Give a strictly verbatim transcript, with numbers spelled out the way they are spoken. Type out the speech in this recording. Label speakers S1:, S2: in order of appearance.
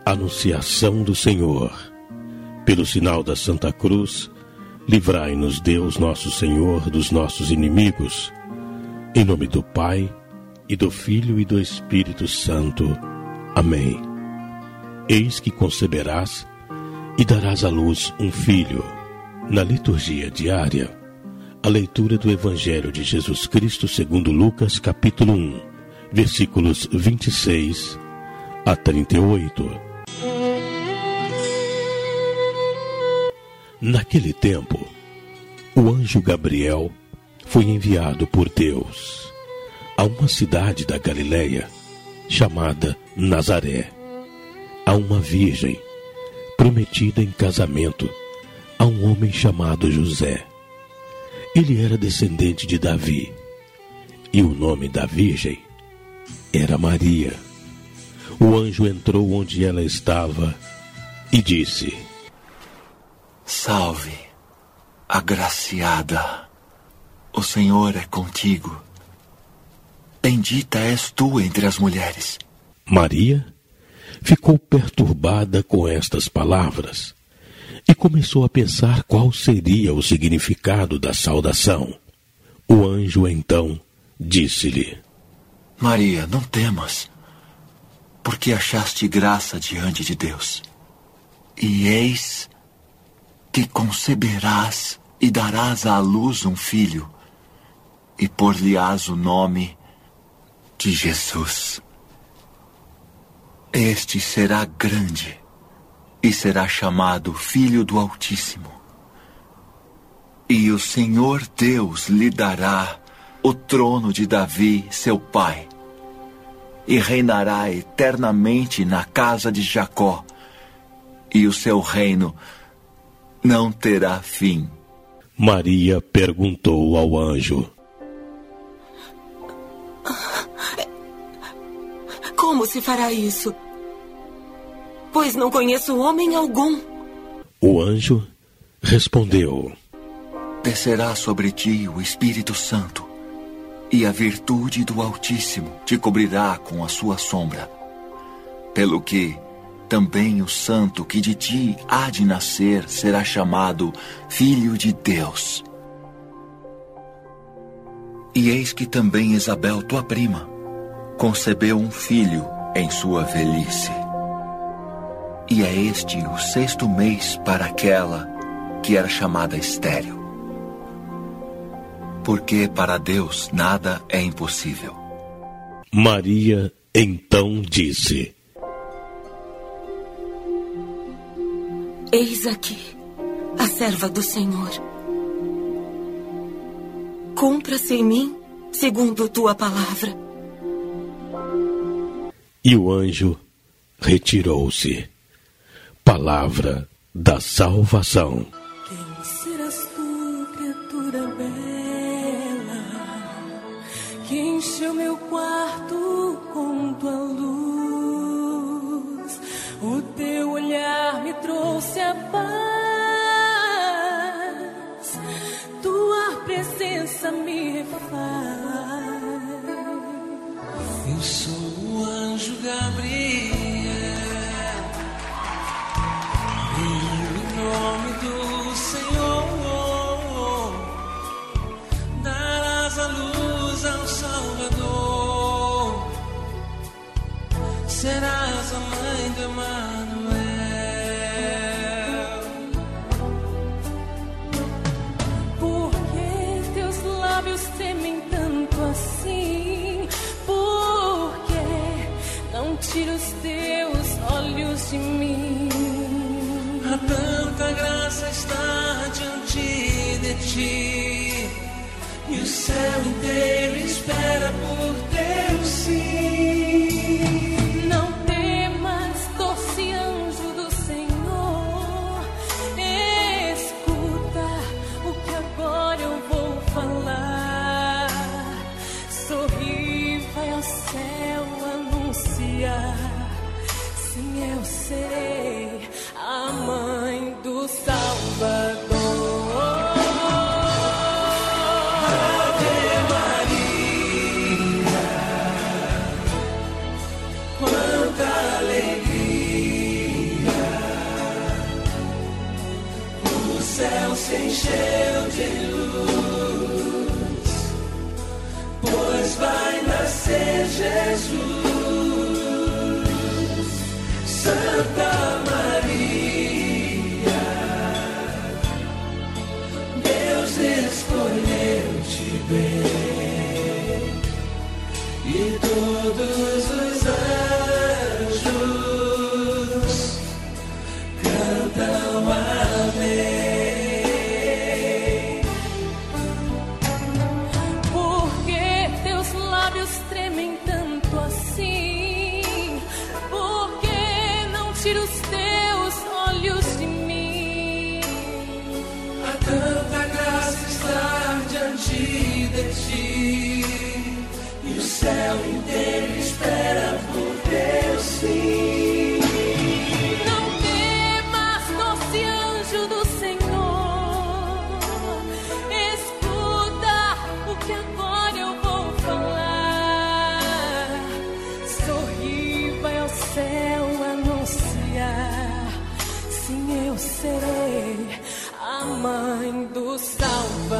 S1: Anunciação do Senhor. Pelo sinal da Santa Cruz, livrai-nos Deus nosso Senhor dos nossos inimigos. Em nome do Pai, e do Filho e do Espírito Santo. Amém. Eis que conceberás e darás à luz um filho. Na liturgia diária, a leitura do Evangelho de Jesus Cristo segundo Lucas, capítulo um, versículos vinte e seis a trinta e oito. Naquele tempo, o anjo Gabriel foi enviado por Deus a uma cidade da Galileia, chamada Nazaré, a uma virgem prometida em casamento a um homem chamado José. Ele era descendente de Davi, e o nome da virgem era Maria. O anjo entrou onde ela estava e disse:
S2: Salve, agraciada, o Senhor é contigo. Bendita és tu entre as mulheres.
S1: Maria ficou perturbada com estas palavras e começou a pensar qual seria o significado da saudação. O anjo então disse-lhe:
S2: Maria, não temas, porque achaste graça diante de Deus. E eis que conceberás e darás à luz um filho, e por-lhe-ás o nome de Jesus. Este será grande e será chamado Filho do Altíssimo. E o Senhor Deus lhe dará o trono de Davi, seu pai, e reinará eternamente na casa de Jacó, e o seu reino não terá fim.
S1: Maria perguntou ao anjo:
S3: Como se fará isso? Pois não conheço homem algum.
S1: O anjo respondeu:
S2: Descerá sobre ti o Espírito Santo, e a virtude do Altíssimo te cobrirá com a sua sombra. Pelo que também o santo que de ti há de nascer será chamado Filho de Deus. E eis que também Isabel, tua prima, concebeu um filho em sua velhice. E é este o sexto mês para aquela que era chamada estéril. Porque para Deus nada é impossível.
S1: Maria então disse:
S3: Eis aqui a serva do Senhor. Cumpra-se em mim segundo tua palavra.
S1: E o anjo retirou-se. Palavra da salvação.
S4: Quem serás tu, criatura bela, que encheu meu quarto com tua luz? O teu olhar me trouxe a paz, tua presença me refaz.
S5: Eu sou o anjo Gabriel, em nome do Senhor, darás a luz ao Salvador, serás a mãe do Emanuel.
S4: Por que teus lábios temem tanto assim? Por que não tira os teus olhos de mim?
S5: A tanta graça está diante de ti, e o céu inteiro espera por teu sim.
S4: Não temas, doce anjo do Senhor, escuta o que agora eu vou falar. Sorri, vai ao céu anunciar. Sim, eu serei a mãe do Salvador.
S5: Ave Maria, quanta alegria. se encheu de luz, pois vai nascer Jesus. Santa Maria, Deus escolheu-te bem, e todos os anjos cantam amém.
S4: Por que teus lábios tremem tanto assim? Por que não tira os teus olhos de mim?
S5: Há tanta graça estar diante de ti, e o céu inteiro espera por teu sim.
S4: Não temas, doce anjo do Senhor, escuta o que agora eu vou falar. Sorri, vai ao céu anunciar, sim, eu serei a mãe do Salvador.